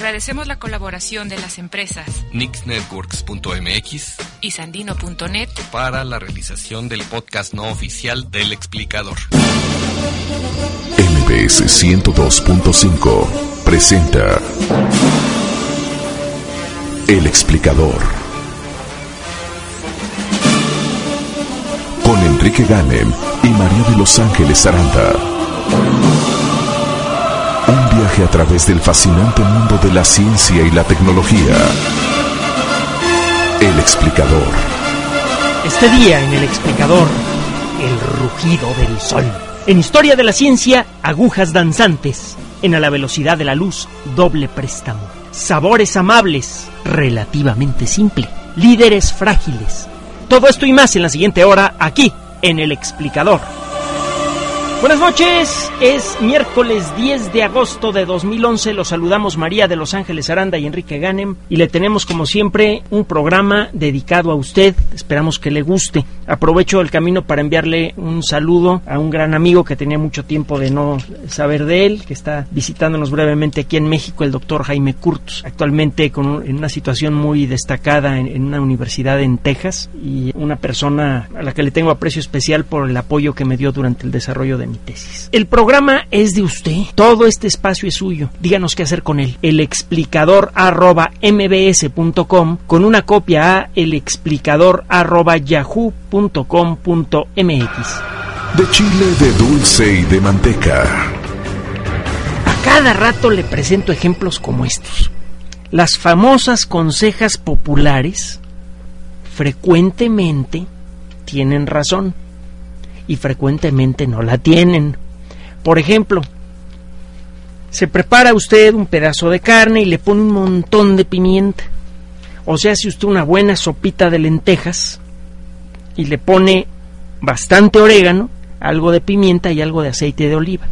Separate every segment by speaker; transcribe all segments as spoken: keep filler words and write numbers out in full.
Speaker 1: Agradecemos la colaboración de las empresas
Speaker 2: Nix Networks punto m x
Speaker 1: y Sandino punto net
Speaker 2: para la realización del podcast no oficial del Explicador.
Speaker 3: M B S ciento dos punto cinco presenta El Explicador con Enrique Ganem y María de Los Ángeles Aranda. Un viaje a través del fascinante mundo de la ciencia y la tecnología. El Explicador.
Speaker 4: Este día en El Explicador, el rugido del sol. En Historia de la Ciencia, agujas danzantes. En A la velocidad de la luz, doble préstamo. Sabores amables, relativamente simple. Líderes frágiles. Todo esto y más en la siguiente hora, aquí, en El Explicador. Buenas noches, es miércoles diez de agosto de dos mil once, los saludamos María de Los Ángeles Aranda y Enrique Ganem, y le tenemos como siempre un programa dedicado a usted, esperamos que le guste. Aprovecho el camino para enviarle un saludo a un gran amigo que tenía mucho tiempo de no saber de él, que está visitándonos brevemente aquí en México, el doctor Jaime Curtos, actualmente con un, en una situación muy destacada en, en una universidad en Texas, y una persona a la que le tengo aprecio especial por el apoyo que me dio durante el desarrollo de mi tesis. El programa es de usted, todo este espacio es suyo, díganos qué hacer con él. El explicador arroba mbs punto com, con una copia a el explicador arroba yahoo punto com punto mx.
Speaker 3: De chile, de dulce y de manteca.
Speaker 4: A cada rato le presento ejemplos como estos. Las famosas consejas populares frecuentemente tienen razón y frecuentemente no la tienen. Por ejemplo, se prepara usted un pedazo de carne y le pone un montón de pimienta, o se hace usted una buena sopita de lentejas y le pone bastante orégano, algo de pimienta y algo de aceite de oliva.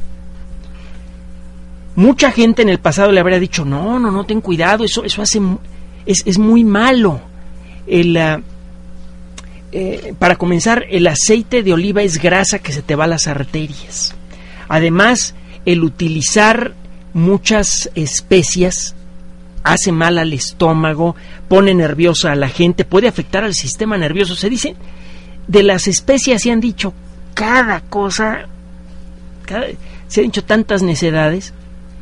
Speaker 4: Mucha gente en el pasado le habría dicho, no, no, no, ten cuidado, eso, eso hace, es, es muy malo. El uh, Eh, para comenzar, el aceite de oliva es grasa que se te va a las arterias. Además, el utilizar muchas especias hace mal al estómago, pone nerviosa a la gente, puede afectar al sistema nervioso. Se dice, de las especias se han dicho cada cosa, cada, se han dicho tantas necedades.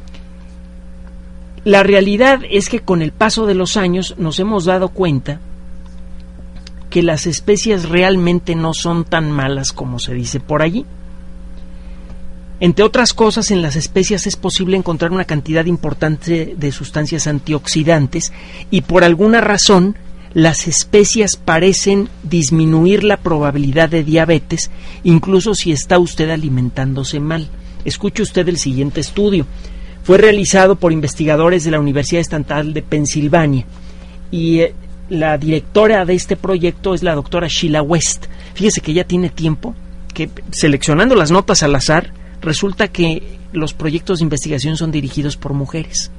Speaker 4: La realidad es que con el paso de los años nos hemos dado cuenta que las especias realmente no son tan malas como se dice por allí. Entre otras cosas, en las especias es posible encontrar una cantidad importante de sustancias antioxidantes y por alguna razón las especias parecen disminuir la probabilidad de diabetes, incluso si está usted alimentándose mal. Escuche usted el siguiente estudio. Fue realizado por investigadores de la Universidad Estatal de Pensilvania y eh, la directora de este proyecto es la doctora Sheila West. Fíjese que ya tiene tiempo que, seleccionando las notas al azar, resulta que los proyectos de investigación son dirigidos por mujeres.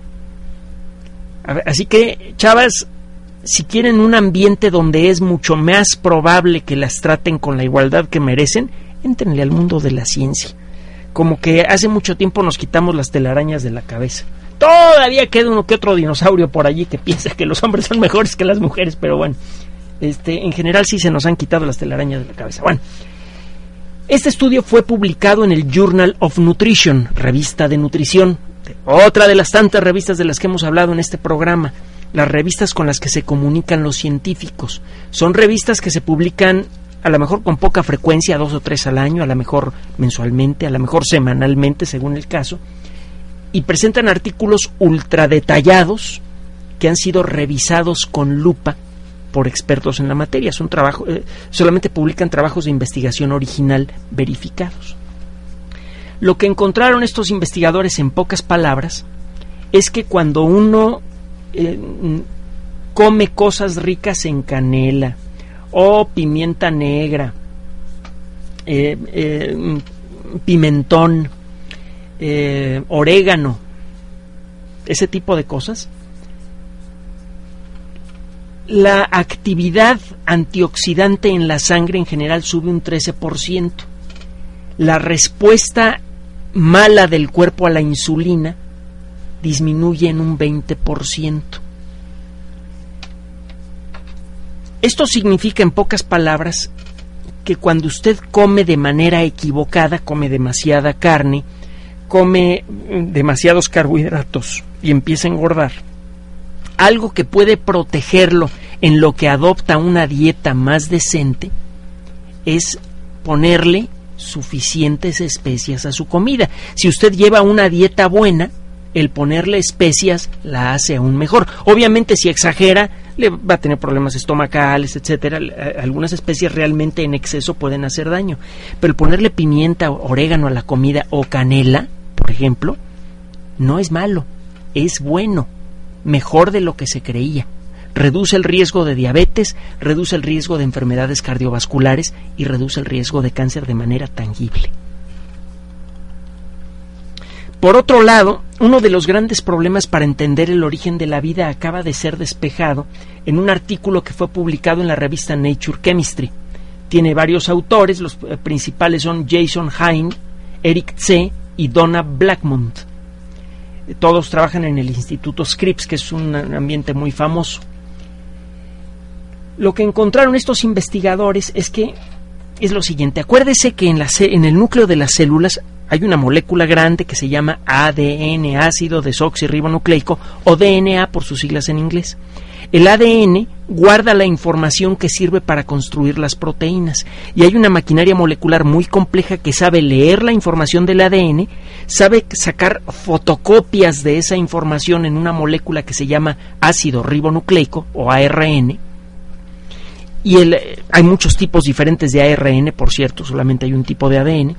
Speaker 4: Así que, chavas, si quieren un ambiente donde es mucho más probable que las traten con la igualdad que merecen, éntrenle al mundo de la ciencia. Como que hace mucho tiempo nos quitamos las telarañas de la cabeza. Todavía queda uno que otro dinosaurio por allí que piensa que los hombres son mejores que las mujeres, pero bueno, este, en general sí se nos han quitado las telarañas de la cabeza. Bueno, este estudio fue publicado en el Journal of Nutrition, revista de nutrición, otra de las tantas revistas de las que hemos hablado en este programa, las revistas con las que se comunican los científicos. Son revistas que se publican a lo mejor con poca frecuencia, dos o tres al año, a lo mejor mensualmente, a lo mejor semanalmente, según el caso, y presentan artículos ultra detallados que han sido revisados con lupa por expertos en la materia. Son trabajo, eh, solamente publican trabajos de investigación original verificados. Lo que encontraron estos investigadores, en pocas palabras, es que cuando uno eh, come cosas ricas en canela o pimienta negra, eh, eh, pimentón, Eh, orégano, ese tipo de cosas, la actividad antioxidante en la sangre en general sube un trece por ciento. La respuesta mala del cuerpo a la insulina disminuye en un veinte por ciento. Esto significa, en pocas palabras, que cuando usted come de manera equivocada, come demasiada carne, come demasiados carbohidratos y empieza a engordar, algo que puede protegerlo en lo que adopta una dieta más decente es ponerle suficientes especias a su comida. Si usted lleva una dieta buena, el ponerle especias la hace aún mejor. Obviamente, si exagera, le va a tener problemas estomacales, etcétera. Algunas especies realmente en exceso pueden hacer daño, pero el ponerle pimienta, orégano a la comida o canela, por ejemplo, no es malo, es bueno, mejor de lo que se creía. Reduce el riesgo de diabetes, reduce el riesgo de enfermedades cardiovasculares y reduce el riesgo de cáncer de manera tangible. Por otro lado, uno de los grandes problemas para entender el origen de la vida acaba de ser despejado en un artículo que fue publicado en la revista Nature Chemistry. Tiene varios autores, los principales son Jason Hine, Eric Tse y Donna Blackmont. Todos trabajan en el Instituto Scripps, que es un ambiente muy famoso. Lo que encontraron estos investigadores es que es lo siguiente. Acuérdese que en, la, en el núcleo de las células hay una molécula grande que se llama A D N, ácido desoxirribonucleico, o D N A por sus siglas en inglés. El A D N guarda la información que sirve para construir las proteínas, y hay una maquinaria molecular muy compleja que sabe leer la información del A D N, sabe sacar fotocopias de esa información en una molécula que se llama ácido ribonucleico o A R N. Y el, hay muchos tipos diferentes de A R N, por cierto, solamente hay un tipo de A D N.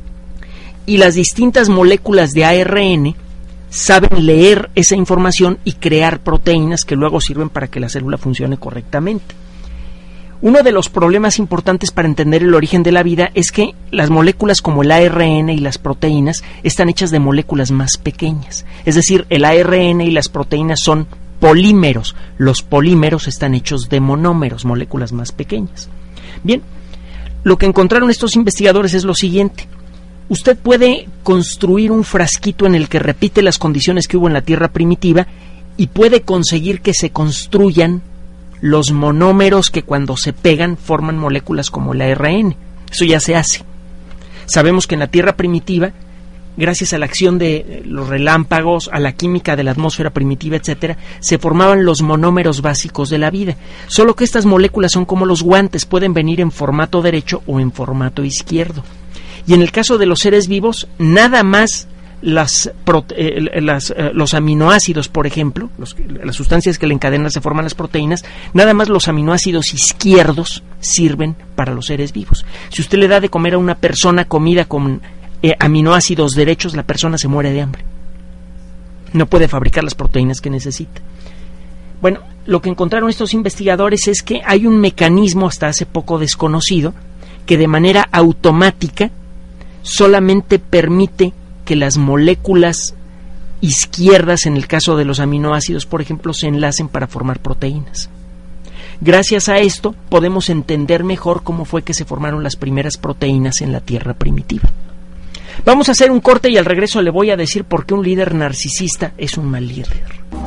Speaker 4: Y las distintas moléculas de A R N saben leer esa información y crear proteínas que luego sirven para que la célula funcione correctamente. Uno de los problemas importantes para entender el origen de la vida es que las moléculas como el A R N y las proteínas están hechas de moléculas más pequeñas. Es decir, el A R N y las proteínas son polímeros. Los polímeros están hechos de monómeros, moléculas más pequeñas. Bien, lo que encontraron estos investigadores es lo siguiente. Usted puede construir un frasquito en el que repite las condiciones que hubo en la Tierra primitiva y puede conseguir que se construyan los monómeros que cuando se pegan forman moléculas como el A R N. Eso ya se hace. Sabemos que en la Tierra primitiva, gracias a la acción de los relámpagos, a la química de la atmósfera primitiva, etcétera, se formaban los monómeros básicos de la vida. Solo que estas moléculas son como los guantes, pueden venir en formato derecho o en formato izquierdo. Y en el caso de los seres vivos, nada más las, eh, las, eh, los aminoácidos, por ejemplo, los, las sustancias que le encadenan se forman las proteínas, nada más los aminoácidos izquierdos sirven para los seres vivos. Si usted le da de comer a una persona comida con eh, aminoácidos derechos, la persona se muere de hambre. No puede fabricar las proteínas que necesita. Bueno, lo que encontraron estos investigadores es que hay un mecanismo hasta hace poco desconocido que de manera automática solamente permite que las moléculas izquierdas, en el caso de los aminoácidos, por ejemplo, se enlacen para formar proteínas. Gracias a esto podemos entender mejor cómo fue que se formaron las primeras proteínas en la Tierra primitiva. Vamos a hacer un corte y al regreso le voy a decir por qué un líder narcisista es un mal líder.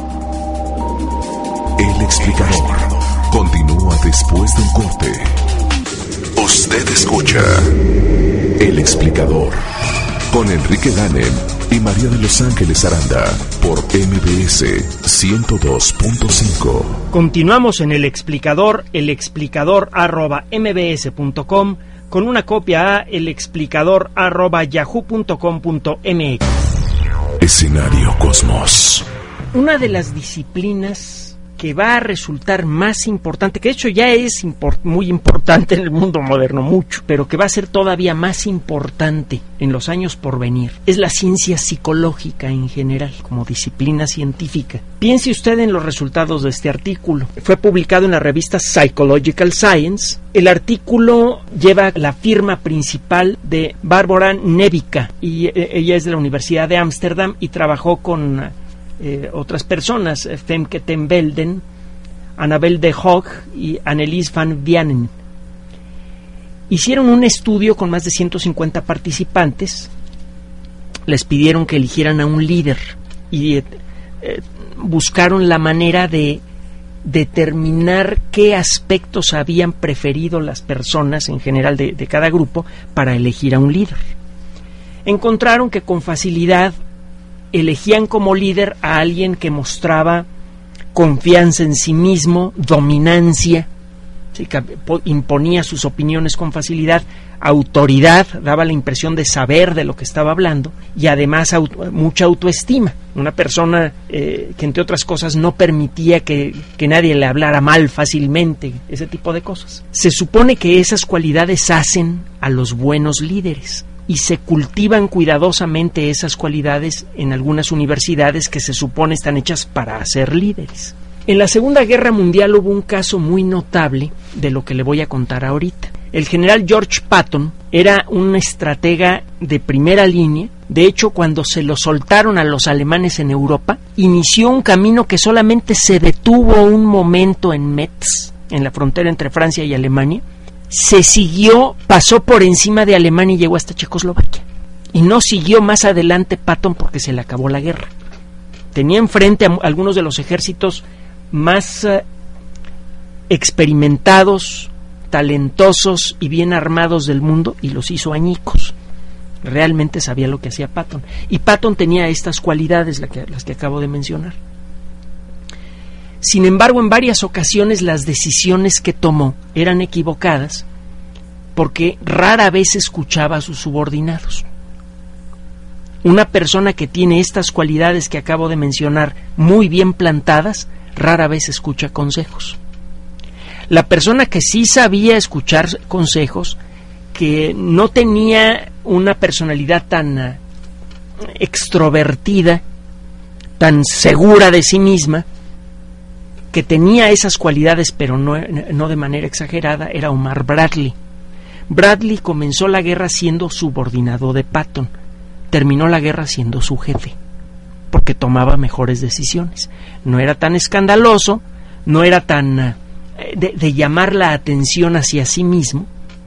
Speaker 3: El explicador continúa después de un corte. Usted escucha El Explicador con Enrique Ganem y María de Los Ángeles Aranda por M B S ciento dos punto cinco.
Speaker 4: Continuamos en El Explicador, el explicador arroba m b s punto com, con una copia a el explicador arroba yahoo punto com punto m x.
Speaker 3: Escenario Cosmos.
Speaker 4: Una de las disciplinas que va a resultar más importante, que de hecho ya es import- muy importante en el mundo moderno, mucho, pero que va a ser todavía más importante en los años por venir, es la ciencia psicológica en general, como disciplina científica. Piense usted en los resultados de este artículo. Fue publicado en la revista Psychological Science. El artículo lleva la firma principal de Barbara Nevica, y eh, ella es de la Universidad de Ámsterdam y trabajó con Eh, otras personas, eh, Femke ten Velden, Annabel de Hoog y Annelies van Vianen. Hicieron un estudio con más de ciento cincuenta participantes, les pidieron que eligieran a un líder y eh, eh, buscaron la manera de determinar qué aspectos habían preferido las personas en general de, de cada grupo para elegir a un líder. Encontraron que con facilidad elegían como líder a alguien que mostraba confianza en sí mismo, dominancia, ¿sí? Que imponía sus opiniones con facilidad, autoridad, daba la impresión de saber de lo que estaba hablando, y además auto, mucha autoestima, una persona eh, que entre otras cosas no permitía que, que nadie le hablara mal fácilmente, ese tipo de cosas. Se supone que esas cualidades hacen a los buenos líderes, y se cultivan cuidadosamente esas cualidades en algunas universidades que se supone están hechas para ser líderes. En la Segunda Guerra Mundial hubo un caso muy notable de lo que le voy a contar ahorita. El general George Patton era un estratega de primera línea. De hecho, cuando se lo soltaron a los alemanes en Europa, inició un camino que solamente se detuvo un momento en Metz, en la frontera entre Francia y Alemania. Se siguió, pasó por encima de Alemania y llegó hasta Checoslovaquia. Y no siguió más adelante Patton porque se le acabó la guerra. Tenía enfrente a algunos de los ejércitos más uh, experimentados, talentosos y bien armados del mundo, y los hizo añicos. Realmente sabía lo que hacía Patton. Y Patton tenía estas cualidades, la que, las que acabo de mencionar. Sin embargo, en varias ocasiones las decisiones que tomó eran equivocadas porque rara vez escuchaba a sus subordinados. Una persona que tiene estas cualidades que acabo de mencionar muy bien plantadas, rara vez escucha consejos. La persona que sí sabía escuchar consejos, que no tenía una personalidad tan uh, extrovertida, tan segura de sí misma, que tenía esas cualidades pero no, no de manera exagerada, era Omar Bradley. Bradley comenzó la guerra siendo subordinado de Patton, terminó la guerra siendo su jefe, porque tomaba mejores decisiones. No era tan escandaloso, no era tan uh, de, de llamar la atención hacia sí mismo.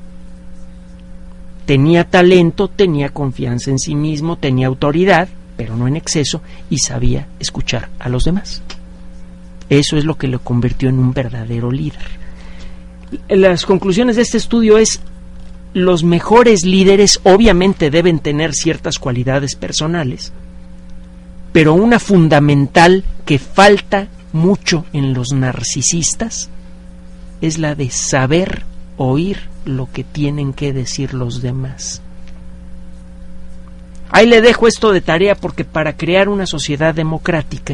Speaker 4: Tenía talento, tenía confianza en sí mismo, tenía autoridad, pero no en exceso, y sabía escuchar a los demás. Eso es lo que lo convirtió en un verdadero líder. Las conclusiones de este estudio es: los mejores líderes obviamente deben tener ciertas cualidades personales, pero una fundamental que falta mucho en los narcisistas es la de saber oír lo que tienen que decir los demás. Ahí le dejo esto de tarea, porque para crear una sociedad democrática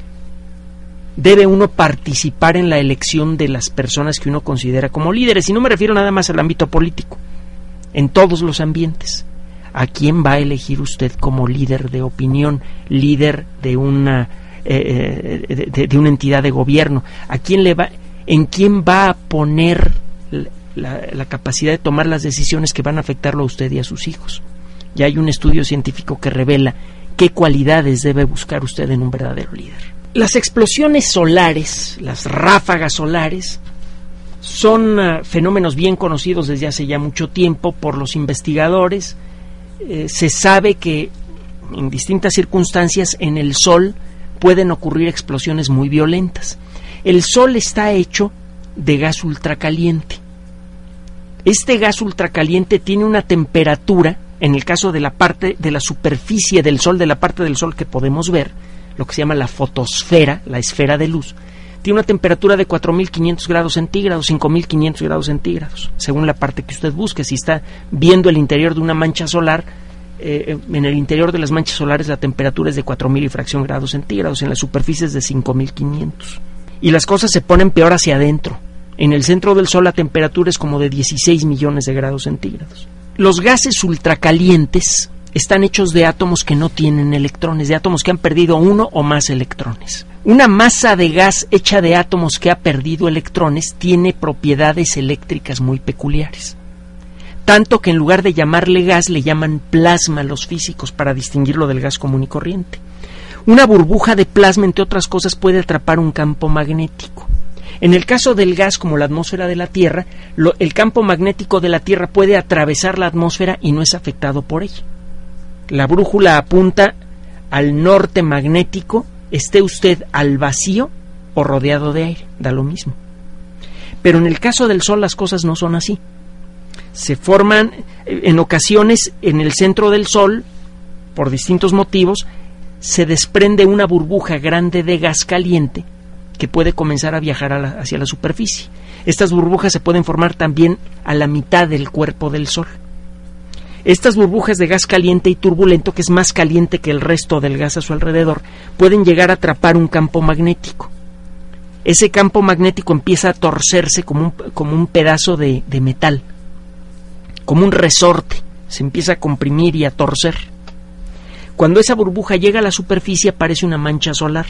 Speaker 4: debe uno participar en la elección de las personas que uno considera como líderes, y no me refiero nada más al ámbito político, en todos los ambientes. ¿A quién va a elegir usted como líder de opinión, líder de una eh, de, de, de una entidad de gobierno? ¿A quién le va, en quién va a poner la, la capacidad de tomar las decisiones que van a afectarlo a usted y a sus hijos? Ya hay un estudio científico que revela qué cualidades debe buscar usted en un verdadero líder. Las explosiones solares, las ráfagas solares, son uh, fenómenos bien conocidos desde hace ya mucho tiempo por los investigadores. Eh, se sabe que en distintas circunstancias en el Sol pueden ocurrir explosiones muy violentas. El Sol está hecho de gas ultracaliente. Este gas ultracaliente tiene una temperatura, en el caso de la parte de la superficie del Sol, de la parte del Sol que podemos ver, lo que se llama la fotosfera, la esfera de luz, tiene una temperatura de cuatro mil quinientos grados centígrados, cinco mil quinientos grados centígrados, según la parte que usted busque. Si está viendo el interior de una mancha solar, eh, en el interior de las manchas solares la temperatura es de cuatro mil y fracción grados centígrados, en la superficie es de cinco mil quinientos. Y las cosas se ponen peor hacia adentro. En el centro del Sol la temperatura es como de dieciséis millones de grados centígrados. Los gases ultracalientes están hechos de átomos que no tienen electrones, de átomos que han perdido uno o más electrones. Una masa de gas hecha de átomos que ha perdido electrones tiene propiedades eléctricas muy peculiares. Tanto que en lugar de llamarle gas, le llaman plasma los físicos para distinguirlo del gas común y corriente. Una burbuja de plasma, entre otras cosas, puede atrapar un campo magnético. En el caso del gas, como la atmósfera de la Tierra, lo, el campo magnético de la Tierra puede atravesar la atmósfera y no es afectado por ella. La brújula apunta al norte magnético, esté usted al vacío o rodeado de aire, da lo mismo. Pero en el caso del Sol las cosas no son así. Se forman en ocasiones en el centro del Sol, por distintos motivos, se desprende una burbuja grande de gas caliente que puede comenzar a viajar a la, hacia la superficie. Estas burbujas se pueden formar también a la mitad del cuerpo del Sol. Estas burbujas de gas caliente y turbulento, que es más caliente que el resto del gas a su alrededor, pueden llegar a atrapar un campo magnético. Ese campo magnético empieza a torcerse como un, como un pedazo de, de metal, como un resorte, se empieza a comprimir y a torcer. Cuando esa burbuja llega a la superficie aparece una mancha solar.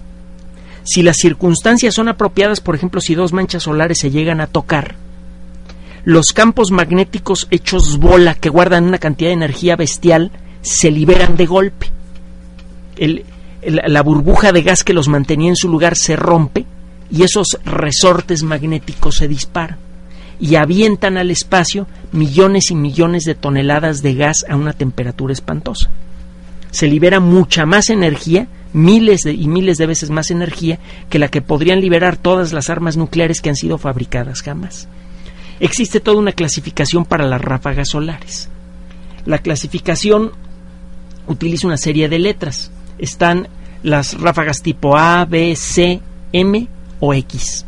Speaker 4: Si las circunstancias son apropiadas, por ejemplo, si dos manchas solares se llegan a tocar, los campos magnéticos hechos bola, que guardan una cantidad de energía bestial, se liberan de golpe. El, el, la burbuja de gas que los mantenía en su lugar se rompe y esos resortes magnéticos se disparan y avientan al espacio millones y millones de toneladas de gas a una temperatura espantosa. Se libera mucha más energía, miles de, y miles de veces más energía que la que podrían liberar todas las armas nucleares que han sido fabricadas jamás. Existe toda una clasificación para las ráfagas solares. La clasificación utiliza una serie de letras. Están las ráfagas tipo A, B, C, M o X.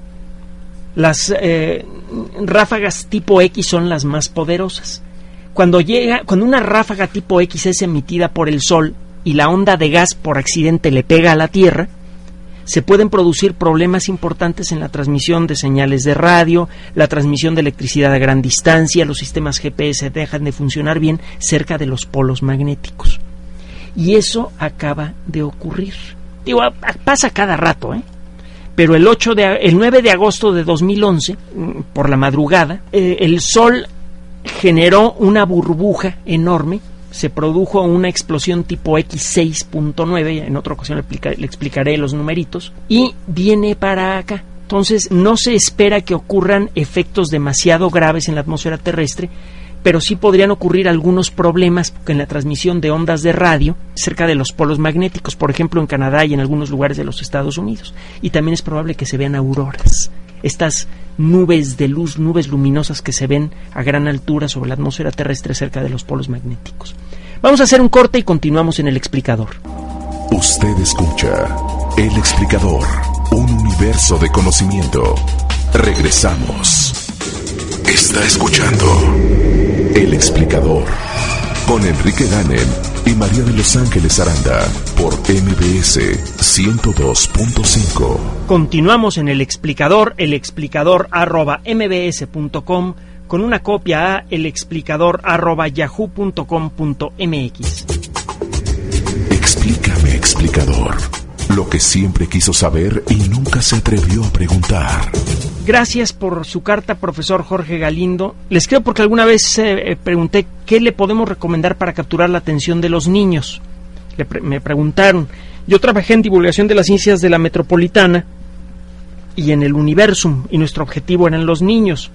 Speaker 4: Las eh, ráfagas tipo X son las más poderosas. Cuando llega, cuando una ráfaga tipo X es emitida por el Sol y la onda de gas por accidente le pega a la Tierra, se pueden producir problemas importantes en la transmisión de señales de radio, la transmisión de electricidad a gran distancia, los sistemas G P S dejan de funcionar bien cerca de los polos magnéticos. Y eso acaba de ocurrir. Digo, pasa cada rato, ¿eh? Pero el, ocho de, el nueve de agosto de dos mil once, por la madrugada, eh, el Sol generó una burbuja enorme, se produjo una explosión tipo equis seis punto nueve, en otra ocasión le, explica, le explicaré los numeritos, y viene para acá. Entonces no se espera que ocurran efectos demasiado graves en la atmósfera terrestre, pero sí podrían ocurrir algunos problemas en la transmisión de ondas de radio cerca de los polos magnéticos, por ejemplo en Canadá y en algunos lugares de los Estados Unidos. Y también es probable que se vean auroras, estas nubes de luz, nubes luminosas que se ven a gran altura sobre la atmósfera terrestre cerca de los polos magnéticos. Vamos a hacer un corte y continuamos en El Explicador.
Speaker 3: Usted escucha El Explicador, un universo de conocimiento. Regresamos. Está escuchando El Explicador con Enrique Ganem y María de Los Ángeles Aranda por M B S ciento dos punto cinco.
Speaker 4: Continuamos en El Explicador, el explicador arroba m b s punto com, con una copia a elexplicador arroba yahoo punto com punto m x.
Speaker 3: Explícame, explicador, lo que siempre quiso saber y nunca se atrevió a preguntar.
Speaker 4: Gracias por su carta, profesor Jorge Galindo. Les creo porque alguna vez eh, pregunté qué le podemos recomendar para capturar la atención de los niños. Le pre- me preguntaron. Yo trabajé en divulgación de las ciencias de la Metropolitana y en el Universum, y nuestro objetivo eran los niños.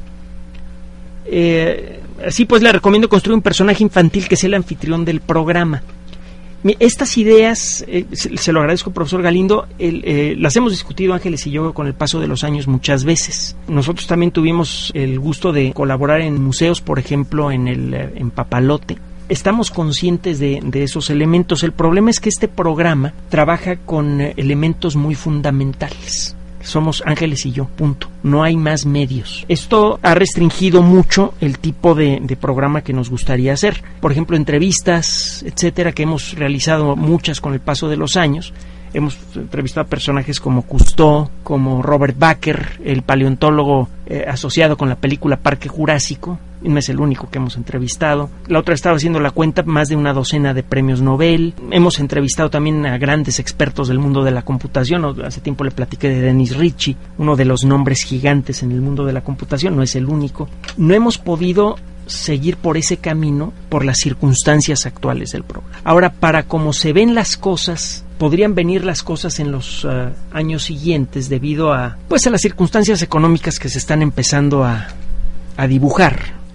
Speaker 4: Eh, así pues, le recomiendo construir un personaje infantil que sea el anfitrión del programa. Estas ideas, eh, se, se lo agradezco, profesor Galindo, el, eh, las hemos discutido Ángeles y yo con el paso de los años muchas veces. Nosotros también tuvimos el gusto de colaborar en museos, por ejemplo, en el en Papalote. Estamos conscientes de, de esos elementos. El problema es que este programa trabaja con elementos muy fundamentales. Somos Ángeles y yo, punto. No hay más medios. Esto ha restringido mucho el tipo de, de programa que nos gustaría hacer. Por ejemplo, entrevistas, etcétera, que hemos realizado muchas con el paso de los años. Hemos entrevistado a personajes como Cousteau, como Robert Baker, el paleontólogo eh, asociado con la película Parque Jurásico. No es el único que hemos entrevistado. La otra estaba haciendo la cuenta, más de una docena de premios Nobel. Hemos entrevistado también a grandes expertos del mundo de la computación. Hace tiempo le platiqué de Dennis Ritchie, uno de los nombres gigantes en el mundo de la computación, no es el único. No hemos podido seguir por ese camino por las circunstancias actuales del programa. Ahora, para cómo se ven las cosas, podrían venir las cosas en los uh, años siguientes debido a, pues, a las circunstancias económicas que se están empezando a, a dibujar.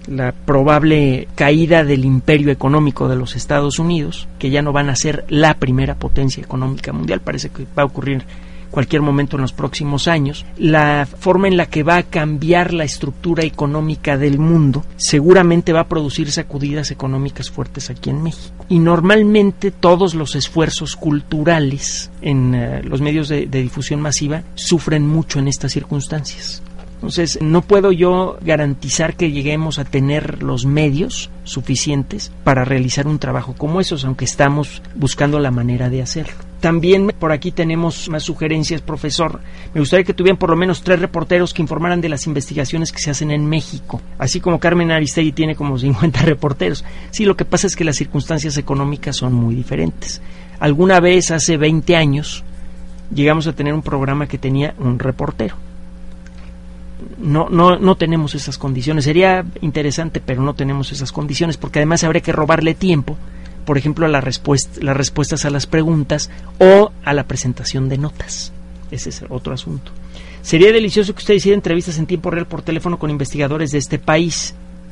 Speaker 4: la probable caída del imperio económico de los Estados Unidos, que ya no van a ser la primera potencia económica mundial, parece que va a ocurrir cualquier momento en los próximos años, la forma en la que va a cambiar la estructura económica del mundo seguramente va a producir sacudidas económicas fuertes aquí en México. Y normalmente todos los esfuerzos culturales en uh, los medios de, de difusión masiva sufren mucho en estas circunstancias. Entonces, no puedo yo garantizar que lleguemos a tener los medios suficientes para realizar un trabajo como esos, aunque estamos buscando la manera de hacerlo. También por aquí tenemos más sugerencias, profesor. Me gustaría que tuvieran por lo menos tres reporteros que informaran de las investigaciones que se hacen en México, así como Carmen Aristegui tiene como cincuenta reporteros. Sí, lo que pasa es que las circunstancias económicas son muy diferentes. Alguna vez, hace veinte años, llegamos a tener un programa que tenía un reportero. No, no, no tenemos esas condiciones. Sería interesante, pero no tenemos esas condiciones, porque además habría que robarle tiempo, por ejemplo, a la respuesta, las respuestas a las preguntas o a la presentación de notas. Ese es otro asunto. Sería delicioso que usted hiciera entrevistas en tiempo real por teléfono con investigadores de este país,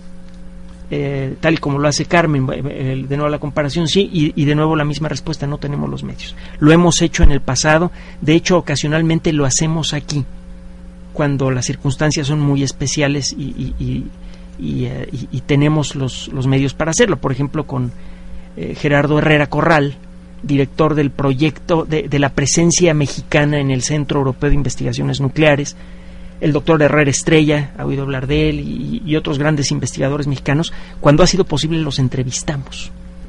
Speaker 4: eh, tal y como lo hace Carmen. Eh, de nuevo la comparación, sí, y, y de nuevo la misma respuesta: no tenemos los medios. Lo hemos hecho en el pasado, de hecho ocasionalmente lo hacemos aquí, cuando las circunstancias son muy especiales y, y, y, y, uh, y, y tenemos los, los medios para hacerlo. Por ejemplo, con eh, Gerardo Herrera Corral, director del proyecto de, de la presencia mexicana en el Centro Europeo de Investigaciones Nucleares, el doctor Herrera Estrella, ha oído hablar de él, y, y otros grandes investigadores mexicanos. Cuando ha sido posible los entrevistamos.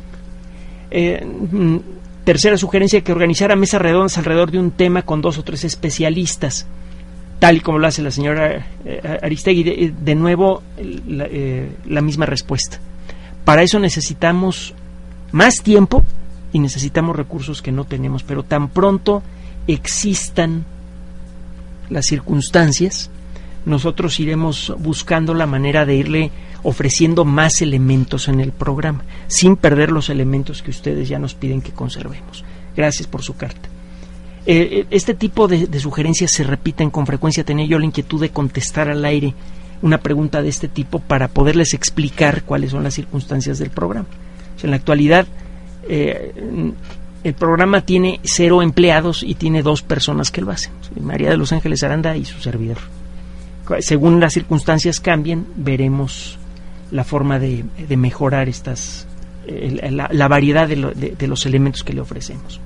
Speaker 4: Eh, tercera sugerencia: que organizara mesas redondas alrededor de un tema con dos o tres especialistas, tal y como lo hace la señora eh, Aristegui. De, de nuevo, la, eh, la misma respuesta. Para eso necesitamos más tiempo y necesitamos recursos que no tenemos, pero tan pronto existan las circunstancias, nosotros iremos buscando la manera de irle ofreciendo más elementos en el programa, sin perder los elementos que ustedes ya nos piden que conservemos. Gracias por su carta. Eh, este tipo de, de sugerencias se repiten con frecuencia. Tenía yo la inquietud de contestar al aire una pregunta de este tipo para poderles explicar cuáles son las circunstancias del programa. O sea, en la actualidad eh, el programa tiene cero empleados y tiene dos personas que lo hacen: María de los Ángeles Aranda y su servidor. Según las circunstancias cambien, veremos la forma de, de mejorar estas eh, la, la variedad de, lo, de, de los elementos que le ofrecemos.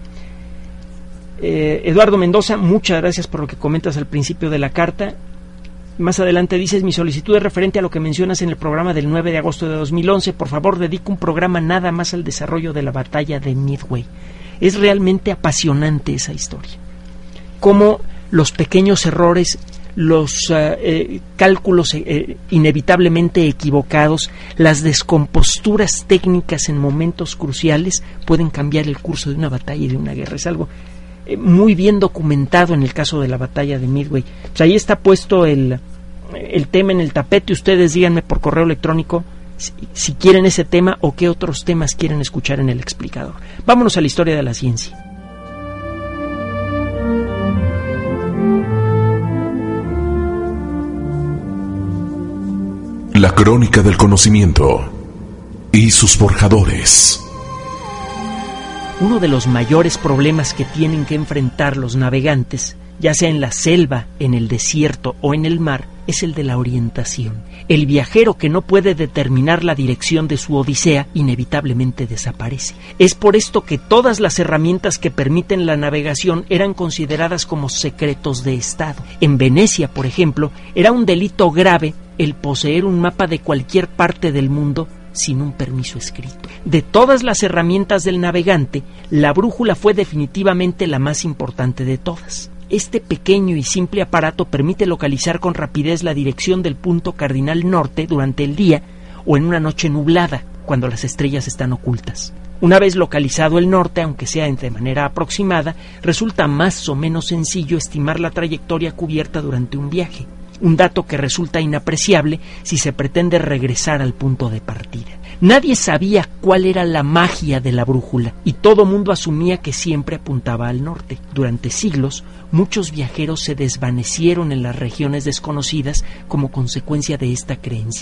Speaker 4: Eh, Eduardo Mendoza, muchas gracias por lo que comentas al principio de la carta. Más adelante dices: mi solicitud es referente a lo que mencionas en el programa del nueve de agosto de dos mil once. Por favor, dedica un programa nada más al desarrollo de la batalla de Midway. Es realmente apasionante esa historia. Cómo los pequeños errores, los uh, eh, cálculos eh, inevitablemente equivocados, las descomposturas técnicas en momentos cruciales pueden cambiar el curso de una batalla y de una guerra. Es algo muy bien documentado en el caso de la batalla de Midway. Pues ahí está puesto el, el tema en el tapete. Ustedes díganme por correo electrónico si, si quieren ese tema o qué otros temas quieren escuchar en el explicador. Vámonos a la historia de la ciencia.
Speaker 3: La crónica del conocimiento y sus forjadores.
Speaker 4: Uno de los mayores problemas que tienen que enfrentar los navegantes, ya sea en la selva, en el desierto o en el mar, es el de la orientación. El viajero que no puede determinar la dirección de su odisea inevitablemente desaparece. Es por esto que todas las herramientas que permiten la navegación eran consideradas como secretos de Estado. En Venecia, por ejemplo, era un delito grave el poseer un mapa de cualquier parte del mundo sin un permiso escrito. De todas las herramientas del navegante, la brújula fue definitivamente la más importante de todas. Este pequeño y simple aparato permite localizar con rapidez la dirección del punto cardinal norte durante el día o en una noche nublada, cuando las estrellas están ocultas. Una vez localizado el norte, aunque sea de manera aproximada, resulta más o menos sencillo estimar la trayectoria cubierta durante un viaje, un dato que resulta inapreciable si se pretende regresar al punto de partida. Nadie sabía cuál era la magia de la brújula y todo mundo asumía que siempre apuntaba al norte. Durante siglos, muchos viajeros se desvanecieron en las regiones desconocidas como consecuencia de esta creencia.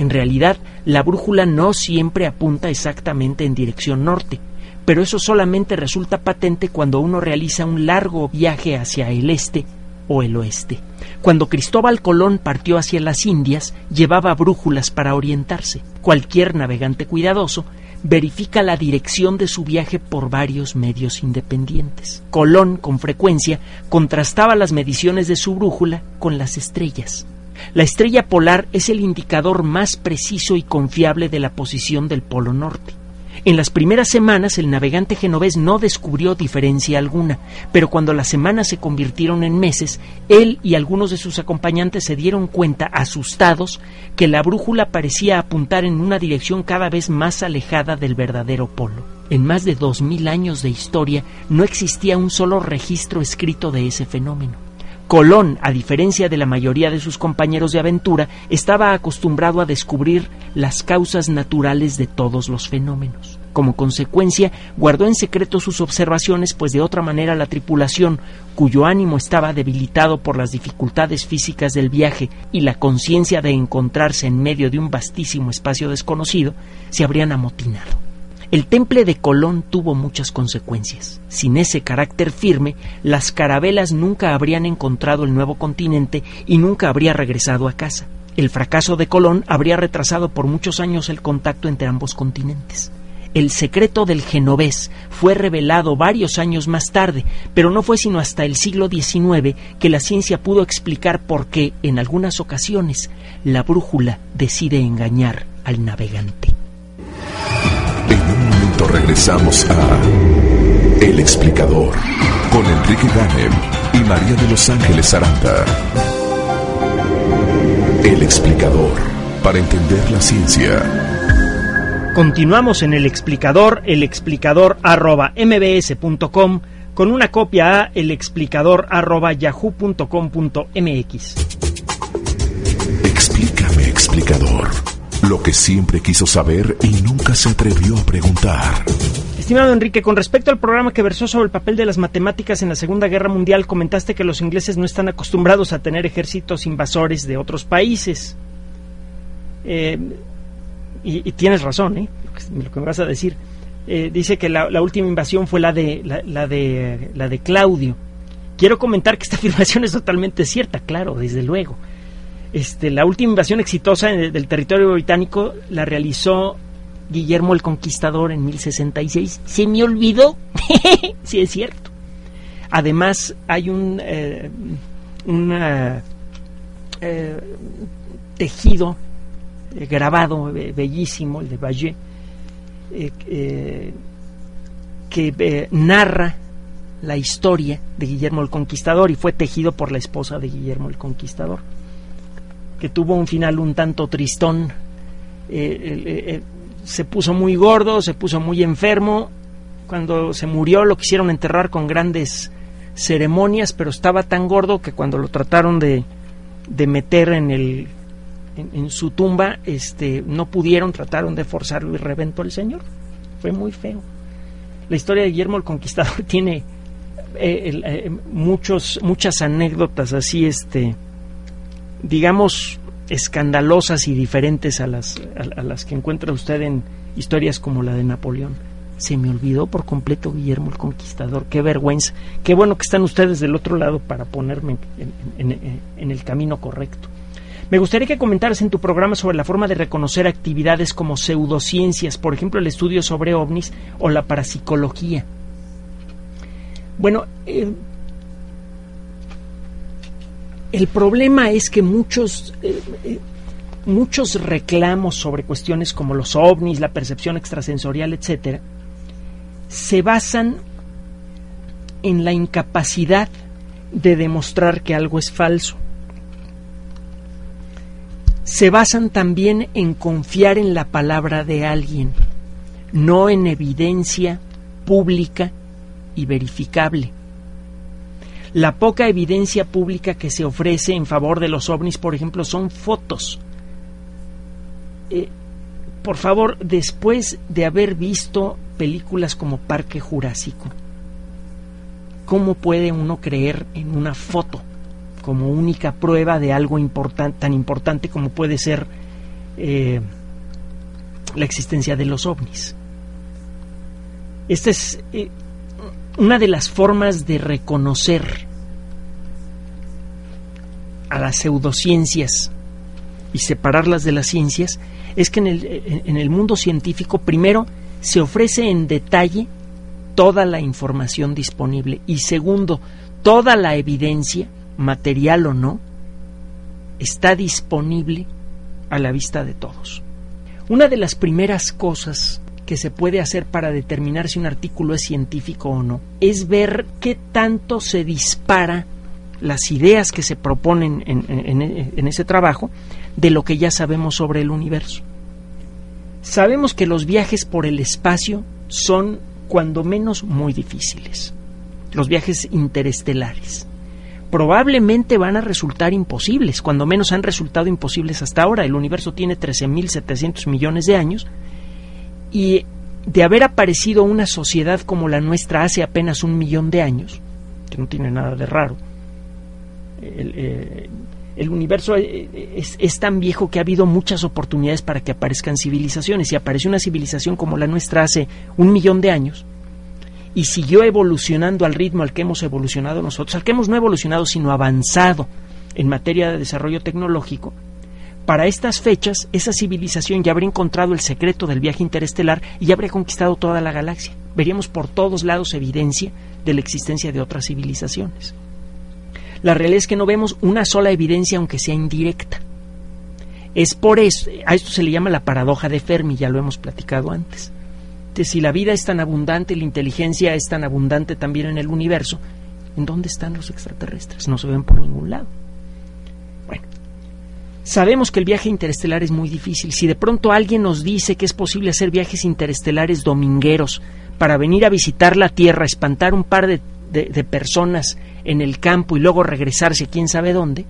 Speaker 4: En realidad, la brújula no siempre apunta exactamente en dirección norte, pero eso solamente resulta patente cuando uno realiza un largo viaje hacia el este o el oeste. Cuando Cristóbal Colón partió hacia las Indias, llevaba brújulas para orientarse. Cualquier navegante cuidadoso verifica la dirección de su viaje por varios medios independientes. Colón, con frecuencia, contrastaba las mediciones de su brújula con las estrellas. La estrella polar es el indicador más preciso y confiable de la posición del Polo Norte. En las primeras semanas el navegante genovés no descubrió diferencia alguna, pero cuando las semanas se convirtieron en meses, él y algunos de sus acompañantes se dieron cuenta, asustados, que la brújula parecía apuntar en una dirección cada vez más alejada del verdadero polo. En más de dos mil años de historia no existía un solo registro escrito de ese fenómeno. Colón, a diferencia de la mayoría de sus compañeros de aventura, estaba acostumbrado a descubrir las causas naturales de todos los fenómenos. Como consecuencia, guardó en secreto sus observaciones, pues de otra manera la tripulación, cuyo ánimo estaba debilitado por las dificultades físicas del viaje y la conciencia de encontrarse en medio de un vastísimo espacio desconocido, se habrían amotinado. El temple de Colón tuvo muchas consecuencias. Sin ese carácter firme, las carabelas nunca habrían encontrado el nuevo continente y nunca habría regresado a casa. El fracaso de Colón habría retrasado por muchos años el contacto entre ambos continentes. El secreto del genovés fue revelado varios años más tarde, pero no fue sino hasta el siglo diecinueve que la ciencia pudo explicar por qué, en algunas ocasiones, la brújula decide engañar al navegante.
Speaker 3: En un momento regresamos a El Explicador con Enrique Ganem y María de Los Ángeles Aranda. El Explicador, para entender la ciencia.
Speaker 4: Continuamos en El Explicador, el explicador arroba mbs punto com, con una copia a elexplicador arroba yahoo punto com punto mx.
Speaker 3: Explícame, explicador. Lo que siempre quiso saber y nunca se atrevió a preguntar.
Speaker 4: Estimado Enrique, con respecto al programa que versó sobre el papel de las matemáticas en la Segunda Guerra Mundial, comentaste que los ingleses no están acostumbrados a tener ejércitos invasores de otros países. Eh, y, y tienes razón, ¿eh? Lo que, lo que me vas a decir. Eh, dice que la, la última invasión fue la de, la, la de la de Claudio. Quiero comentar que esta afirmación es totalmente cierta, claro, desde luego. Este, la última invasión exitosa el, del territorio británico la realizó Guillermo el Conquistador en mil sesenta y seis. ¿Se me olvidó? Sí, es cierto. Además, hay un eh, una, eh, tejido eh, grabado eh, bellísimo, el de Bayeux, eh, eh, que eh, narra la historia de Guillermo el Conquistador y fue tejido por la esposa de Guillermo el Conquistador, que tuvo un final un tanto tristón. Eh, eh, eh, se puso muy gordo, se puso muy enfermo. Cuando se murió lo quisieron enterrar con grandes ceremonias, pero estaba tan gordo que cuando lo trataron de, de meter en, el, en, en su tumba, este, no pudieron, trataron de forzarlo y reventó el señor. Fue muy feo. La historia de Guillermo el Conquistador tiene eh, el, eh, muchos, muchas anécdotas así, este... digamos, escandalosas y diferentes a las, a, a las que encuentra usted en historias como la de Napoleón. Se me olvidó por completo Guillermo el Conquistador. Qué vergüenza. Qué bueno que están ustedes del otro lado para ponerme en, en, en, en el camino correcto. Me gustaría que comentaras en tu programa sobre la forma de reconocer actividades como pseudociencias, por ejemplo, el estudio sobre ovnis o la parapsicología. Bueno, eh, el problema es que muchos eh, eh, muchos reclamos sobre cuestiones como los ovnis, la percepción extrasensorial, etcétera, se basan en la incapacidad de demostrar que algo es falso. Se basan también en confiar en la palabra de alguien, no en evidencia pública y verificable. La poca evidencia pública que se ofrece en favor de los ovnis, por ejemplo, son fotos. Eh, por favor, después de haber visto películas como Parque Jurásico, ¿cómo puede uno creer en una foto como única prueba de algo important, tan importante como puede ser eh, la existencia de los ovnis. Esta es eh, una de las formas de reconocer a las pseudociencias y separarlas de las ciencias, es que en el, en el mundo científico primero se ofrece en detalle toda la información disponible y segundo, toda la evidencia, material o no, está disponible a la vista de todos. Una de las primeras cosas que se puede hacer para determinar si un artículo es científico o no es ver qué tanto se dispara las ideas que se proponen en, en, en ese trabajo de lo que ya sabemos sobre el universo. Sabemos que los viajes por el espacio son, cuando menos, muy difíciles. Los viajes interestelares probablemente van a resultar imposibles, cuando menos han resultado imposibles hasta ahora. El universo tiene trece mil setecientos millones de años y de haber aparecido una sociedad como la nuestra hace apenas un millón de años, que no tiene nada de raro, el, eh, el universo es, es tan viejo que ha habido muchas oportunidades para que aparezcan civilizaciones. Si apareció una civilización como la nuestra hace un millón de años y siguió evolucionando al ritmo al que hemos evolucionado nosotros, al que hemos no evolucionado sino avanzado en materia de desarrollo tecnológico, para estas fechas esa civilización ya habría encontrado el secreto del viaje interestelar y ya habría conquistado toda la galaxia. Veríamos por todos lados evidencia de la existencia de otras civilizaciones. La realidad es que no vemos una sola evidencia, aunque sea indirecta. Es por eso, a esto se le llama la paradoja de Fermi, ya lo hemos platicado antes. De si la vida es tan abundante, la inteligencia es tan abundante también en el universo, ¿en dónde están los extraterrestres? No se ven por ningún lado. Bueno, sabemos que el viaje interestelar es muy difícil. Si de pronto alguien nos dice que es posible hacer viajes interestelares domingueros para venir a visitar la Tierra, espantar un par de, de, de personas en el campo y luego regresarse a quién sabe dónde,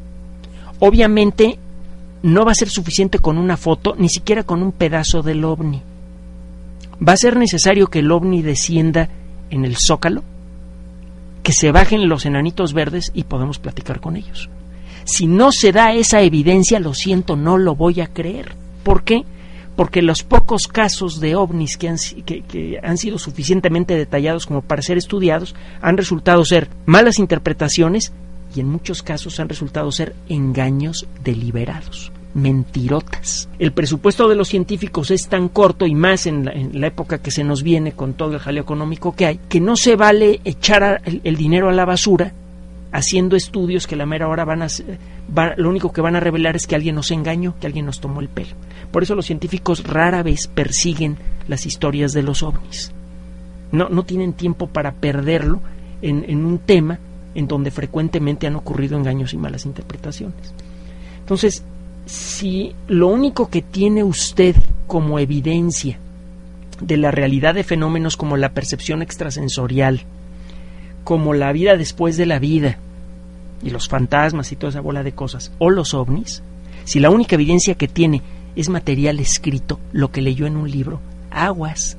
Speaker 4: obviamente no va a ser suficiente con una foto, ni siquiera con un pedazo del ovni. Va a ser necesario que el ovni descienda en el Zócalo, que se bajen los enanitos verdes y podemos platicar con ellos. Si no se da esa evidencia, lo siento, no lo voy a creer. ¿Por qué? Porque los pocos casos de ovnis que han, que, que han sido suficientemente detallados como para ser estudiados han resultado ser malas interpretaciones y en muchos casos han resultado ser engaños deliberados, mentirotas. El presupuesto de los científicos es tan corto, y más en la, en la época que se nos viene con todo el jaleo económico que hay, que no se vale echar a, el, el dinero a la basura haciendo estudios que a la mera hora van a va, lo único que van a revelar es que alguien nos engañó, que alguien nos tomó el pelo. Por eso los científicos rara vez persiguen las historias de los ovnis. No, no tienen tiempo para perderlo en, en un tema en donde frecuentemente han ocurrido engaños y malas interpretaciones. Entonces, si lo único que tiene usted como evidencia de la realidad de fenómenos como la percepción extrasensorial, como la vida después de la vida y los fantasmas y toda esa bola de cosas, o los ovnis, si la única evidencia que tiene es material escrito, lo que leyó en un libro, aguas.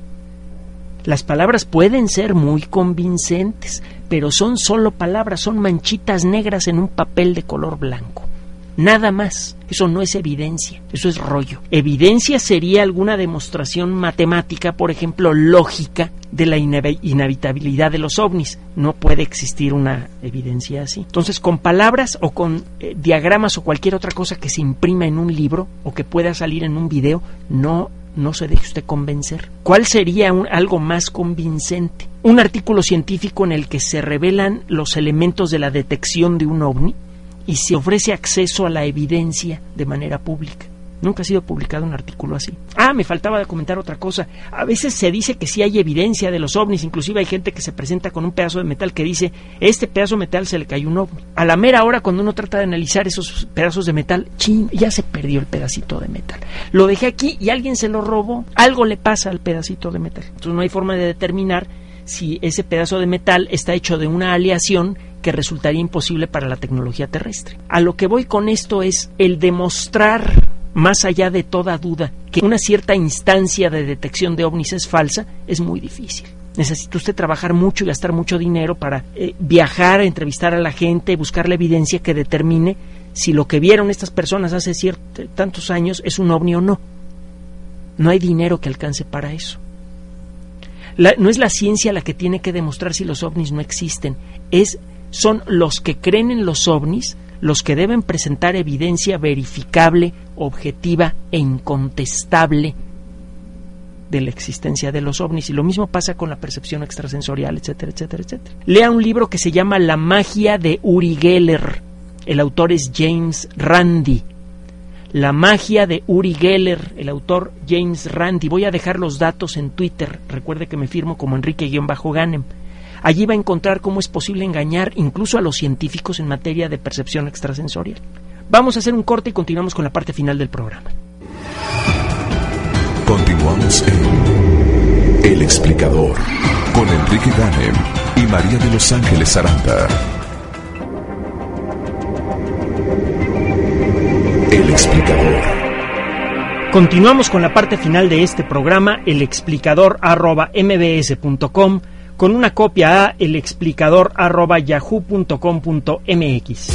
Speaker 4: Las palabras pueden ser muy convincentes, pero son solo palabras, son manchitas negras en un papel de color blanco. Nada más. Eso no es evidencia, eso es rollo. Evidencia sería alguna demostración matemática, por ejemplo, lógica, de la inev- inevitabilidad de los ovnis. No puede existir una evidencia así. Entonces, con palabras o con eh, diagramas o cualquier otra cosa que se imprima en un libro o que pueda salir en un video, no, no se deje usted convencer. ¿Cuál sería un, algo más convincente? Un artículo científico en el que se revelan los elementos de la detección de un ovni y se ofrece acceso a la evidencia de manera pública. Nunca ha sido publicado un artículo así. Ah, me faltaba comentar otra cosa. A veces se dice que sí hay evidencia de los ovnis, inclusive hay gente que se presenta con un pedazo de metal que dice, este pedazo de metal se le cayó un ovni. A la mera hora, cuando uno trata de analizar esos pedazos de metal, chin, ya se perdió el pedacito de metal. Lo dejé aquí y alguien se lo robó. Algo le pasa al pedacito de metal. Entonces no hay forma de determinar si ese pedazo de metal está hecho de una aleación que resultaría imposible para la tecnología terrestre. A lo que voy con esto es el demostrar, más allá de toda duda, que una cierta instancia de detección de ovnis es falsa, es muy difícil. Necesita usted trabajar mucho y gastar mucho dinero para eh, viajar, entrevistar a la gente, buscar la evidencia que determine si lo que vieron estas personas hace ciertos, tantos años es un ovni o no. No hay dinero que alcance para eso. La, no es la ciencia la que tiene que demostrar si los ovnis no existen, es, son los que creen en los ovnis los que deben presentar evidencia verificable, objetiva e incontestable de la existencia de los ovnis. Y lo mismo pasa con la percepción extrasensorial, etcétera, etcétera, etcétera. Lea un libro que se llama La magia de Uri Geller. El autor es James Randi. La magia de Uri Geller, el autor James Randi. Voy a dejar los datos en Twitter. Recuerde que me firmo como Enrique-Ganem. Allí va a encontrar cómo es posible engañar incluso a los científicos en materia de percepción extrasensorial. Vamos a hacer un corte y continuamos con la parte final del programa.
Speaker 3: Continuamos en El Explicador con Enrique Ganem y María de Los Ángeles Aranda. El Explicador.
Speaker 4: Continuamos con la parte final de este programa, el explicador arroba m b s punto com, con una copia a el explicador arroba yahoo punto com punto m x.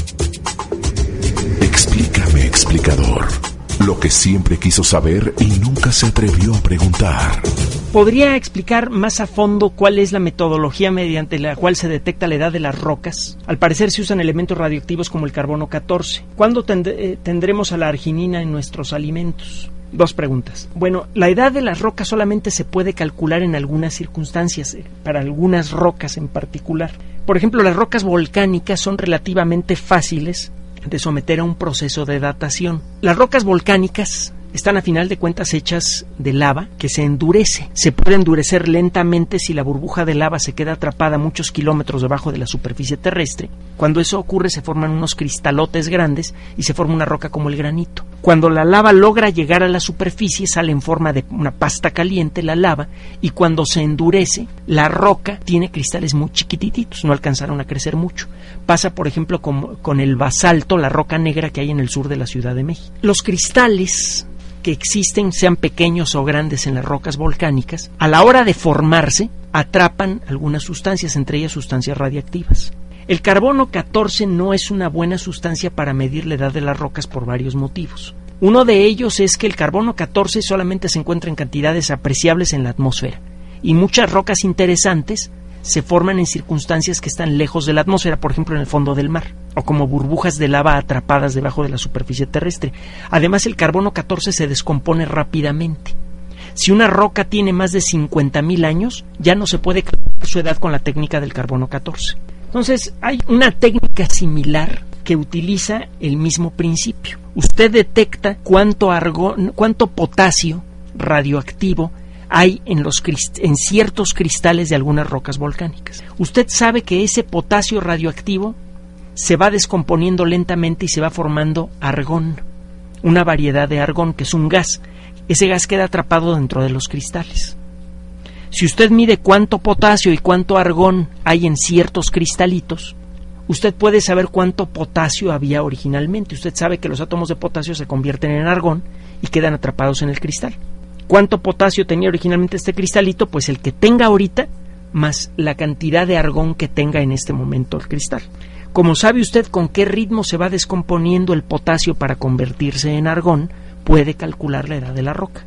Speaker 3: Explícame, explicador, lo que siempre quiso saber y nunca se atrevió a preguntar.
Speaker 4: ¿Podría explicar más a fondo cuál es la metodología mediante la cual se detecta la edad de las rocas? Al parecer se usan elementos radioactivos como el carbono catorce. ¿Cuándo tend- eh, tendremos a la arginina en nuestros alimentos? Dos preguntas. Bueno, la edad de las rocas solamente se puede calcular en algunas circunstancias, eh, para algunas rocas en particular. Por ejemplo, las rocas volcánicas son relativamente fáciles de someter a un proceso de datación. Las rocas volcánicas están a final de cuentas hechas de lava que se endurece. Se puede endurecer lentamente si la burbuja de lava se queda atrapada muchos kilómetros debajo de la superficie terrestre. Cuando eso ocurre se forman unos cristalotes grandes y se forma una roca como el granito. Cuando la lava logra llegar a la superficie sale en forma de una pasta caliente la lava, y cuando se endurece la roca tiene cristales muy chiquititos, no alcanzaron a crecer mucho. Pasa por ejemplo con, con el basalto, la roca negra que hay en el sur de la Ciudad de México. Los cristales que existen, sean pequeños o grandes en las rocas volcánicas, a la hora de formarse atrapan algunas sustancias, entre ellas sustancias radiactivas. El carbono catorce no es una buena sustancia para medir la edad de las rocas por varios motivos. Uno de ellos es que el carbono catorce solamente se encuentra en cantidades apreciables en la atmósfera, y muchas rocas interesantes se forman en circunstancias que están lejos de la atmósfera, por ejemplo en el fondo del mar, o como burbujas de lava atrapadas debajo de la superficie terrestre. Además, el carbono catorce se descompone rápidamente. Si una roca tiene más de cincuenta mil años, ya no se puede calcular su edad con la técnica del carbono catorce. Entonces, hay una técnica similar que utiliza el mismo principio. Usted detecta cuánto argón, cuánto potasio radioactivo hay en, los crist- en ciertos cristales de algunas rocas volcánicas. Usted sabe que ese potasio radioactivo se va descomponiendo lentamente y se va formando argón, una variedad de argón que es un gas. Ese gas queda atrapado dentro de los cristales. Si usted mide cuánto potasio y cuánto argón hay en ciertos cristalitos, usted puede saber cuánto potasio había originalmente. Usted sabe que los átomos de potasio se convierten en argón y quedan atrapados en el cristal. ¿Cuánto potasio tenía originalmente este cristalito? Pues el que tenga ahorita, más la cantidad de argón que tenga en este momento el cristal. Como sabe usted con qué ritmo se va descomponiendo el potasio para convertirse en argón, puede calcular la edad de la roca.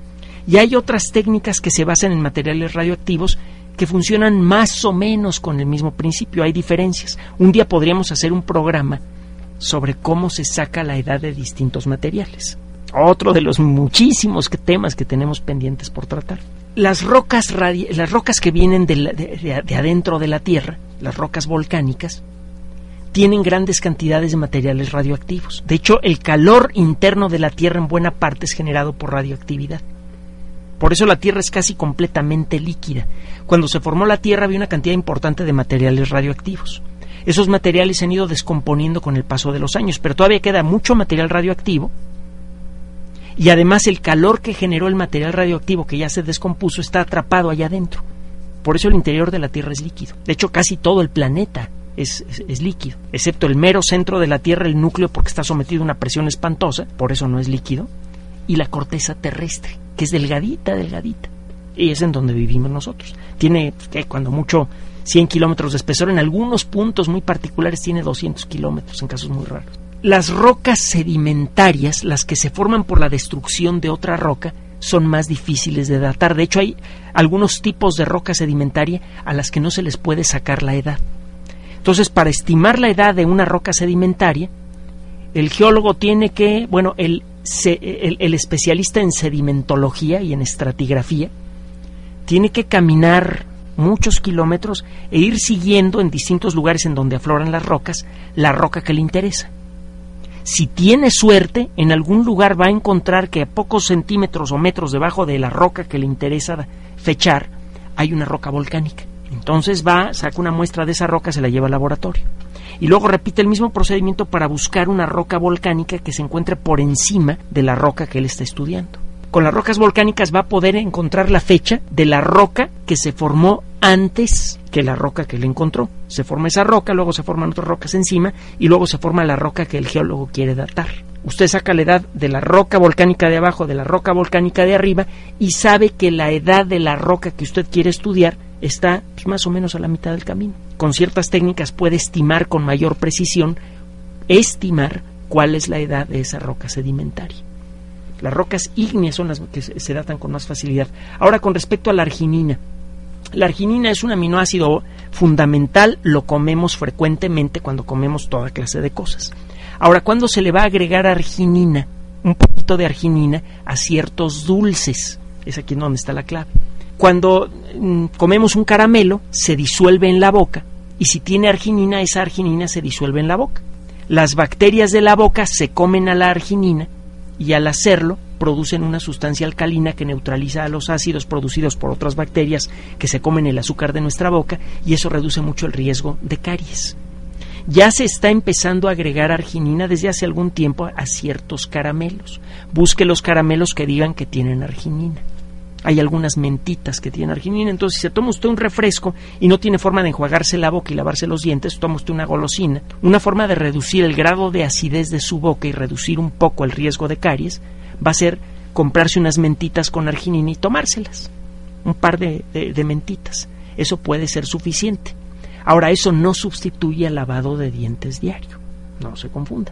Speaker 4: Y hay otras técnicas que se basan en materiales radioactivos que funcionan más o menos con el mismo principio. Hay diferencias. Un día podríamos hacer un programa sobre cómo se saca la edad de distintos materiales. Otro de los muchísimos que, temas que tenemos pendientes por tratar. Las rocas, radi- las rocas que vienen de, la, de, de, de adentro de la Tierra, las rocas volcánicas, tienen grandes cantidades de materiales radioactivos. De hecho, el calor interno de la Tierra en buena parte es generado por radioactividad. Por eso la Tierra es casi completamente líquida. Cuando se formó la Tierra había una cantidad importante de materiales radioactivos. Esos materiales se han ido descomponiendo con el paso de los años, pero todavía queda mucho material radioactivo. Y además el calor que generó el material radioactivo que ya se descompuso está atrapado allá adentro. Por eso el interior de la Tierra es líquido. De hecho, casi todo el planeta es, es, es líquido, excepto el mero centro de la Tierra, el núcleo, porque está sometido a una presión espantosa, por eso no es líquido, y la corteza terrestre, que es delgadita, delgadita. Y es en donde vivimos nosotros. Tiene, ¿qué? Cuando mucho, cien kilómetros de espesor. En algunos puntos muy particulares tiene doscientos kilómetros, en casos muy raros. Las rocas sedimentarias, las que se forman por la destrucción de otra roca, son más difíciles de datar. De hecho, hay algunos tipos de roca sedimentaria a las que no se les puede sacar la edad. Entonces, para estimar la edad de una roca sedimentaria, el geólogo tiene que, bueno, el, el, el especialista en sedimentología y en estratigrafía, tiene que caminar muchos kilómetros e ir siguiendo en distintos lugares en donde afloran las rocas la roca que le interesa. Si tiene suerte, en algún lugar va a encontrar que a pocos centímetros o metros debajo de la roca que le interesa fechar hay una roca volcánica. Entonces va, saca una muestra de esa roca, se la lleva al laboratorio. Y luego repite el mismo procedimiento para buscar una roca volcánica que se encuentre por encima de la roca que él está estudiando. Con las rocas volcánicas va a poder encontrar la fecha de la roca que se formó antes que la roca que él encontró. Se forma esa roca, luego se forman otras rocas encima y luego se forma la roca que el geólogo quiere datar. Usted saca la edad de la roca volcánica de abajo, de la roca volcánica de arriba y sabe que la edad de la roca que usted quiere estudiar está pues, más o menos a la mitad del camino. Con ciertas técnicas puede estimar con mayor precisión, estimar cuál es la edad de esa roca sedimentaria. Las rocas ígneas son las que se datan con más facilidad. Ahora, con respecto a la arginina. La arginina es un aminoácido fundamental, lo comemos frecuentemente cuando comemos toda clase de cosas. Ahora, ¿cuándo se le va a agregar arginina? Un poquito de arginina a ciertos dulces. Es aquí en donde está la clave. Cuando mm, comemos un caramelo, se disuelve en la boca, y si tiene arginina, esa arginina se disuelve en la boca. Las bacterias de la boca se comen a la arginina, y al hacerlo producen una sustancia alcalina que neutraliza a los ácidos producidos por otras bacterias que se comen el azúcar de nuestra boca, y eso reduce mucho el riesgo de caries. Ya se está empezando a agregar arginina desde hace algún tiempo a ciertos caramelos. Busque los caramelos que digan que tienen arginina. Hay algunas mentitas que tienen arginina, entonces si se toma usted un refresco y no tiene forma de enjuagarse la boca y lavarse los dientes, toma usted una golosina. Una forma de reducir el grado de acidez de su boca y reducir un poco el riesgo de caries va a ser comprarse unas mentitas con arginina y tomárselas. Un par de, de, de mentitas. Eso puede ser suficiente. Ahora, eso no sustituye al lavado de dientes diario. No se confunda.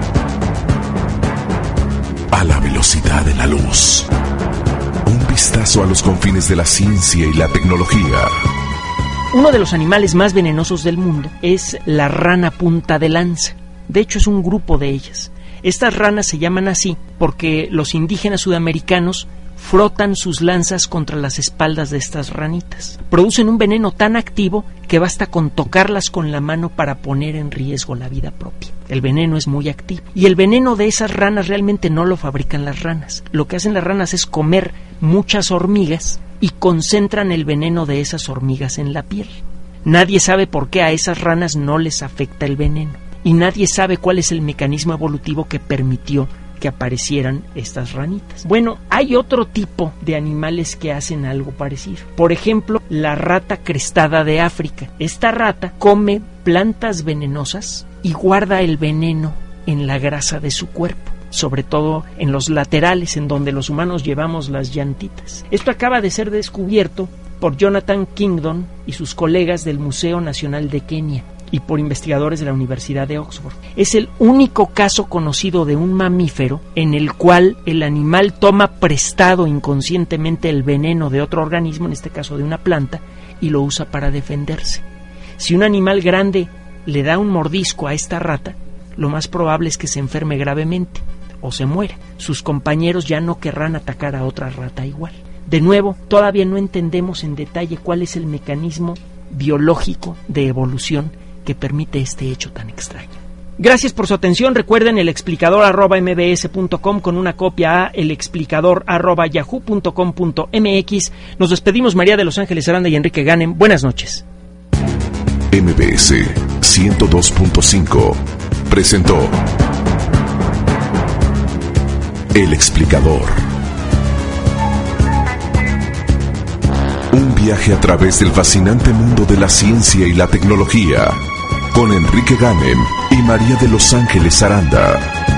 Speaker 3: A la velocidad de la luz. Un vistazo a los confines de la ciencia y la tecnología.
Speaker 4: Uno de los animales más venenosos del mundo es la rana punta de lanza. De hecho, es un grupo de ellas. Estas ranas se llaman así porque los indígenas sudamericanos frotan sus lanzas contra las espaldas de estas ranitas. Producen un veneno tan activo que basta con tocarlas con la mano para poner en riesgo la vida propia. El veneno es muy activo. Y el veneno de esas ranas realmente no lo fabrican las ranas. Lo que hacen las ranas es comer muchas hormigas y concentran el veneno de esas hormigas en la piel. Nadie sabe por qué a esas ranas no les afecta el veneno. Y nadie sabe cuál es el mecanismo evolutivo que permitió que aparecieran estas ranitas. Bueno, hay otro tipo de animales que hacen algo parecido. Por ejemplo, la rata crestada de África. Esta rata come plantas venenosas y guarda el veneno en la grasa de su cuerpo, sobre todo en los laterales, en donde los humanos llevamos las llantitas. Esto acaba de ser descubierto por Jonathan Kingdon y sus colegas del Museo Nacional de Kenia y por investigadores de la Universidad de Oxford. Es el único caso conocido de un mamífero en el cual el animal toma prestado inconscientemente el veneno de otro organismo, en este caso de una planta, y lo usa para defenderse. Si un animal grande le da un mordisco a esta rata, lo más probable es que se enferme gravemente o se muera. Sus compañeros ya no querrán atacar a otra rata igual. De nuevo, todavía no entendemos en detalle cuál es el mecanismo biológico de evolución que permite este hecho tan extraño. Gracias por su atención. Recuerden el explicador arroba mbs punto com con una copia a el explicador arroba yahoo punto com punto mx. Nos despedimos, María de Los Ángeles Aranda y Enrique Ganem. Buenas noches.
Speaker 3: M B S ciento dos punto cinco presentó El Explicador. Un viaje a través del fascinante mundo de la ciencia y la tecnología con Enrique Ganem y María de Los Ángeles Aranda.